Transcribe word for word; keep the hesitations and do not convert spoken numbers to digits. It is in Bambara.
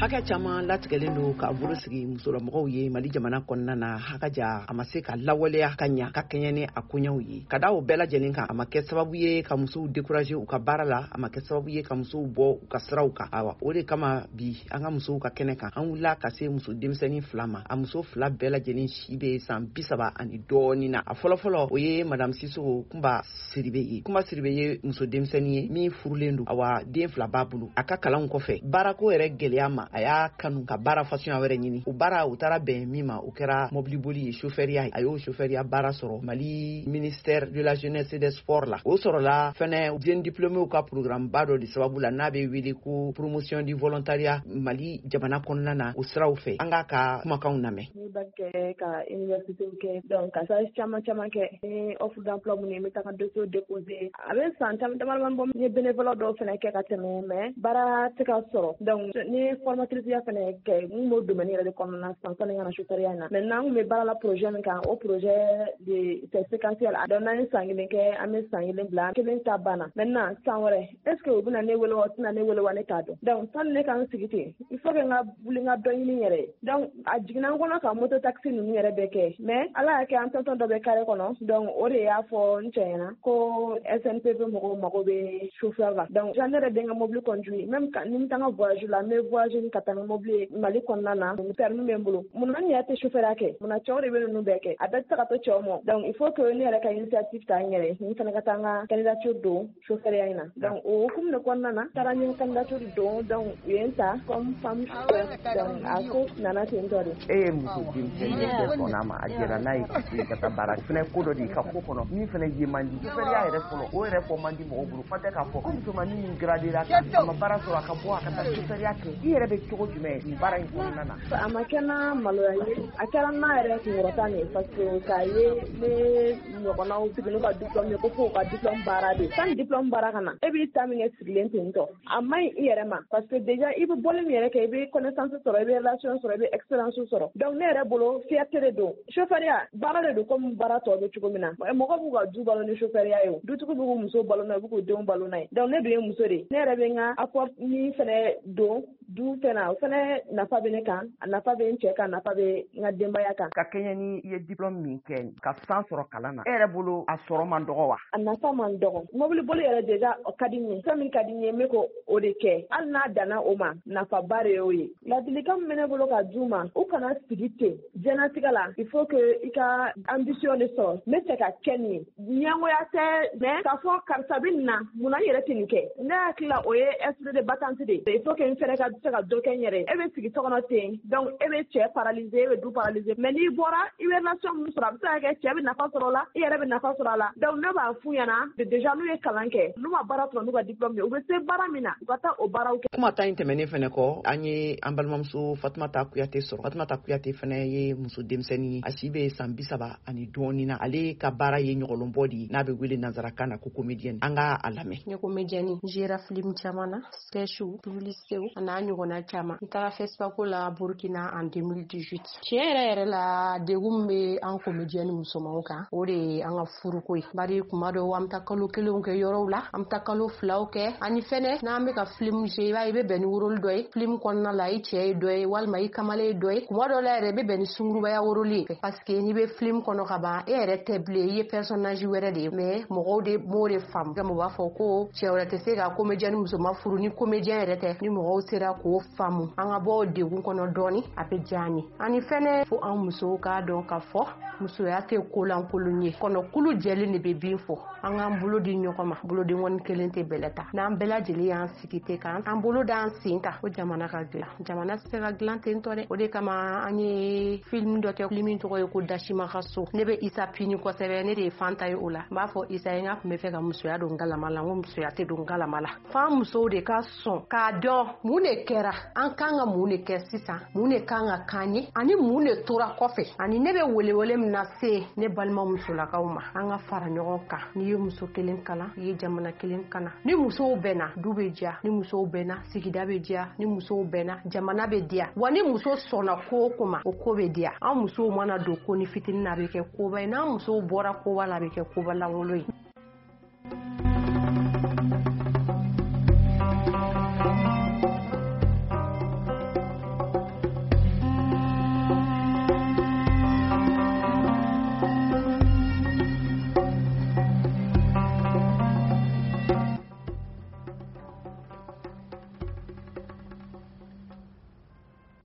Haka caman latigɛlen don ka bolo sigi musolamɔgɔw ye Mali jamana kɔnɔna na hakaja a ma se ka lawaleya ka ɲa ka kɛɲɛ ni a koɲɛw ye. Ka da o bɛɛ lajɛlen kan a ma kɛ sababu ye ka musow décourager u ka baara la, a ma kɛ sababu ye ka musow bɔ u ka siraw kan. Awa o de kama bi an ka musow ka kɛnɛ kan an wulila ka se muso denmisɛnnin fila ma. A muso fila bɛɛ lajɛlen si bɛ san bi saba ani dɔɔnin na. A fɔlɔfɔlɔ o ye Madame Sisoko Kumba Siribe ye. Kumba Siribe ye muso denmisɛnnin ye min furulen don. Awa den fila b'a bolo. A ka kalanw kɔfɛ baarako yɛrɛ gɛlɛya ma a y'a kanu ka baara fasuguya wɛrɛ ɲini. O baara u taara bɛn min ma o kɛra mobili boli ye, chauffeuria. A y'o chauffeuria baara sɔrɔ Mali ministère de la jeunesse et des sports la. O sɔrɔla fɛnɛ jeune diplômé ka programme ba dɔ de sababu la n'a bɛ wele ko promotion du volontariat Mali jamana kɔnɔna na o siraw fɛ. An ka ka kumakanw lamɛn. Ni ba kɛ ka université kɛ donc ka stage caman caman kɛ ni offre d'emploi mun ye n bɛ taga dossier déposer. A bɛ san caman caman bɔ n ye bénévolat dɔw fɛnɛ kɛ ka tɛmɛ mais baara tɛ ka sɔrɔ. Donc ni formatrice ya fɛnɛ kɛ mun b'o domaine yɛrɛ de kɔnɔna na san sani n ka na chauffeuria in na. Maintenant n kun bɛ baara la projet min kan o projet de c'est séquentiel. Donc n'an ye san kelen kɛ an bɛ san kelen bila kelen ta banna. Maintenant san wɛrɛ est ce que u bɛna ne wele wa u tɛna ne wele wa ne t'a dɔn. Donc sani ne kan sigi ten il faut que n ka wuli n ka dɔ ɲini n yɛrɛ ye. Donc a jiginna n kɔnɔ ka moto taxi ninnu yɛrɛ bɛɛ kɛ mais ala y'a kɛ an tonton dɔ bɛ carré kɔnɔ donc o de y'a fɔ n cɛ ɲɛna ko S N P P mɔgɔw mago bɛ chauffeur la. Donc ne yɛrɛ bɛ n ka mobili conduire même ni n bɛ taa n ka voyage la n bɛ voyage ni ka taa n ka mobili ye Mali kɔnɔna na permis bɛ n bolo. Munna n yɛrɛ tɛ chauffeuria kɛ? Munna cɛw de bɛ ninnu bɛɛ kɛ? A bɛɛ tɛ se ka to cɛw ma. Donc il faut que ne yɛrɛ ka initiative ta n yɛrɛ n fana ka taa n ka candidature don chauffeuria in na. Donc o hukumu de kɔnɔna na n taara n ye candidature don donc u ye n ta comme femme chauffeur donc a ko nana ten tɔ de. E ye muso denmisɛnnin ye bɛɛ sɔnna ma a jɛra n'a ye ka se ka taa baara fɛnɛ ko dɔ de ka ko kɔnɔ min fɛnɛ ye man di chauffeuria yɛrɛ fɔlɔ o yɛrɛ fɔ man di mɔgɔw bolo fa tɛ k'a fɔ ko musomanin min gradera a ma baara sɔrɔ a ka bɔ a ka taa chauffeuria kɛ i yɛrɛ bɛ cogo jumɛn nin baara in kɔnɔna na? A ma kɛ n na maloya ye a kɛra n na yɛrɛ kunkɔrɔta de ye parce que k'a ye ne ɲɔgɔnnaw sigi n'u ka diplôme ye ko fo u ka diplôme baara de sani diplôme baara ka na e b'i ta min kɛ sigilen ten tɔ a man ɲi i yɛrɛ ma parce que déjà i bɛ bɔli min yɛrɛ kɛ i bɛ connaissance sɔrɔ i bɛ relation sɔrɔ i bɛ expérience sɔrɔ donc ne yɛrɛ bolo fierté de don chauffeuria baara de don comme baara tɔ bɛ cogo min na mɔgɔ b'u ka du balo ni chauffeuria ye o dutigi b'u k'u muso balo n'a ye u b'u k'u denw balo n'a ye donc ne dun ye muso de ye ne yɛrɛ bɛ n ka apport min fɛnɛ don du fɛnɛ o fɛnɛ nafa bɛ ne kan a nafa bɛ n cɛ kan a nafa bɛ n ka denbaya kan. Ka kɛɲɛ ni i ye diplôme min kɛ ka san sɔrɔ kalan na e yɛrɛ bolo a sɔrɔ man dɔgɔ wa? A nafa man dɔgɔ mobili boli yɛrɛ déjà o ka di n ye fɛn min ka di n ye n bɛ ko o de kɛ hali n'a danna o ma nafaba de y'o ye ladilikan min bɛ ne bolo ka d'u ma u kana sigi ten diɲɛlatigɛ la il faut que i ka ambition de sɔrɔ n bɛ fɛ ka kɛ nin ye ɲɛngoya tɛ mais k'a fɔ karisa bɛ nin na munna n yɛrɛ tɛ nin kɛ ne hakili la o ye esprit de battante de ye il faut que n fɛnɛ ka se ka dɔ kɛ n yɛrɛ e bɛ sigi sokɔnɔ ten donc e bɛ cɛ paralyser e bɛ du paralyser mais n'i bɔra i bɛ relation min sɔrɔ a bɛ se ka kɛ cɛ bɛ nafa sɔrɔ o la i yɛrɛ bɛ nafa sɔrɔ a la donc ne b'a f'u ɲɛna déjà n'u ye kalan kɛ n'u ma baara sɔrɔ n'u ka diplôme ye u bɛ se baara min na u ka taa o baaraw kɛ. Kuma ta in tɛmɛnen fɛnɛ kɔ an ye an balimamuso Fatumata Kuyate sɔrɔ. Fatumata Kuyate fɛnɛ ye muso denmisɛnnin ye a si bɛ san bi saba ani dɔɔnin na ale ka baara ye ɲɔgɔlɔnbɔ de ye n'a bɛ wele nanzarakan na ko comédienne an ka a lamɛn. N ye comédienne jera film caman na sketchiw publicitéw a n'a ɲɔgɔnna caman n taara FESPACO la Burkina en deux mille dix-huit tiɲɛ yɛrɛ yɛrɛ la degun bɛ an comédienne musomanw kan o de ye an ka furuko ye bari kuma dɔw an bɛ taa kalo kelenw kɛ yɔrɔw la an bɛ taa kalo filaw kɛ ani fɛnɛ n'an bɛ ka film jouer i b'a ye i bɛ bɛn ni woroli dɔ ye film kɔnɔna la i cɛ ye dɔ ye walima i kamalen ye dɔ ye kuma dɔw la yɛrɛ i bɛ bɛn ni sungurubaya woroli ye parce que n'i bɛ film kɔnɔ ka ban e yɛrɛ tɛ bilen i ye personnage wɛrɛ de ye mais mɔgɔw de b'o de faamu u b'a fɔ ko cɛ wɛrɛ tɛ se ka comédienne musoman furu ni comédien yɛrɛ tɛ ni mɔgɔw sera k'o faamu an ka bɔ o degun kɔnɔ dɔɔni a bɛ diya an ye ani fɛnɛ fo an musow k'a dɔn ka fɔ musoya tɛ kolankolon ye kɔnɔkulu jɛlen de bɛ bin fɔ an k'an bolo di ɲɔgɔn ma bolodenkɔni kelen tɛ bɛlɛ ta n'an bɛɛ lajɛlen y'an sigi ten kan an bolo d'an sen ta o jamana ka dilan jamana tɛ se ka dilan ten tɔ dɛ o de kama an ye film dɔ kɛ film min tɔgɔ ye ko Dashima ka so ne bɛ Isa Pini kosɛbɛ ne de ye Fanta ye o la n b'a fɔ Isa ye n ka tun bɛ fɛ ka musoya don galama la n ko musoya tɛ don galama la f'an musow de ka sɔn k'a dɔn mun de kɛra an kan ka mun de kɛ sisan mun de kan ka k'an ye ani mun de tora kɔfɛ ani ne bɛ welewele min na se ne balima musolakaw ma an ka fara ɲɔgɔn kan n'i ye muso kelen kalan i ye jamana kelen kalan ni musow bɛnna du bɛ diya ni musow bɛnna sigida bɛ diya ni musow bɛnna jamana bɛ diya wa ni muso sɔnna ko o ko ma o ko bɛ diya an musow mana don ko ni fitinin na a bɛ kɛ koba ye n'an musow bɔra koba la a bɛ kɛ koba lankolon ye